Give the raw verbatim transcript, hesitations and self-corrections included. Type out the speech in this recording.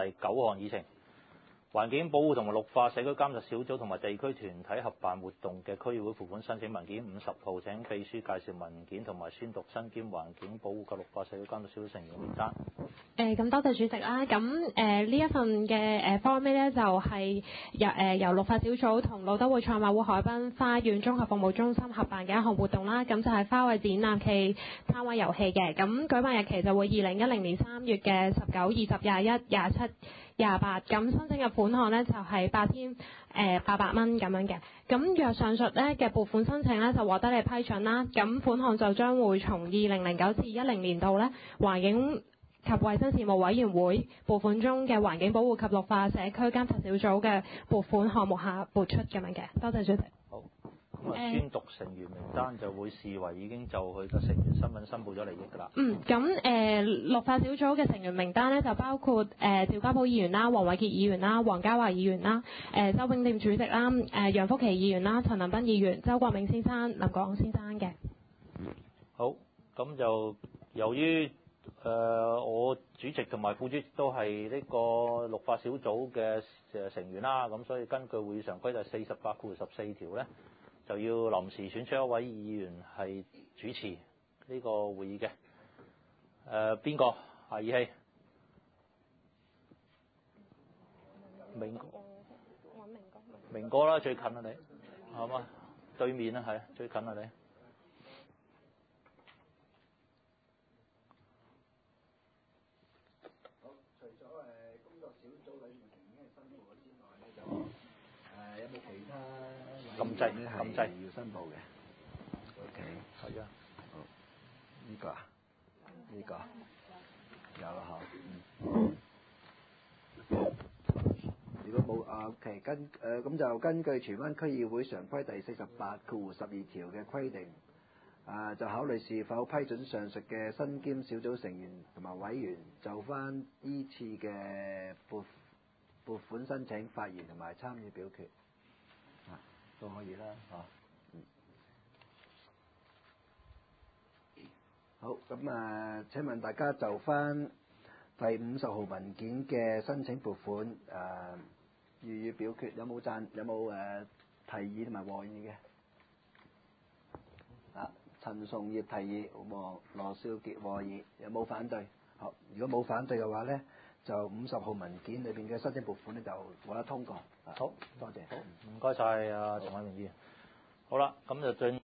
第九項議程。環境保護同埋綠化社區監察小組同埋地區團體合辦活動嘅區議會撥款申請文件五十號，請秘書介紹文件同埋宣讀身兼環境保護及綠化社區監察小組成員名單。 誒咁多謝主席啦，咁誒呢一份嘅誒 form 咧就係由誒由綠化小組同路德會賽馬會海濱花園綜合服務中心合辦嘅一項活動啦，咁就係花卉展覽暨攤位遊戲嘅，咁舉辦日期就會二零一零年三月嘅十九、二十、廿一、廿七、廿八，咁申請嘅款項咧就係八千誒八百蚊咁樣嘅，咁若上述咧嘅撥款申請咧就獲得你批准啦，咁款項就將會從二零零九至一零年度咧環境及衛生事務委員會撥款中嘅環境保護及綠化社區監察小組嘅撥款項目下撥出咁樣嘅，多謝主席。 好，咁啊宣讀成員名單就會視為已經就佢嘅成員身份申報咗利益㗎啦。 嗯，咁誒、呃、綠化小組嘅成員名單咧就包括誒、呃、趙家寶議員啦、黃偉傑議員啦、黃家華議員啦、誒、呃、周永店主席啦、誒、呃、楊福琪議員啦、陳林彬議員、周國銘先生、林國雄先生嘅。 好，咁就由於誒、呃，我主席同埋副主席都係呢個綠化小組嘅誒成員啦，咁所以根據會議常規第四十八括十四條咧，就要臨時選出一位議員係主持呢個會議嘅。誒邊個？夏以希，明哥，明哥啦，最近啊你，係嘛？對面啊，係最近啊你。禁制，禁制要申報嘅。O K， 係啊。 好，呢個啊，呢個有啦嗬。如果冇啊 ，O K， 根誒咁就根據荃灣區議會常規第四十八括十二條嘅規定，啊就考慮是否批准上述嘅身兼小組成員同埋委員就翻依次嘅撥撥款申請發言同埋參與表決。啊，都可以啦，嚇、嗯。好，咁啊，請問大家就翻第五十號文件嘅申請撥款，誒、呃，予以表決，有冇贊？有冇誒、呃、提議同埋和議嘅？啊，陳崇業提議，黃羅少傑和議，有冇反對？好，如果冇反對嘅話咧，就五十號文件裏邊嘅申請撥款咧就獲得通過。 好， 多謝。 好，唔該晒啊，陳偉明議員。好啦，咁就進。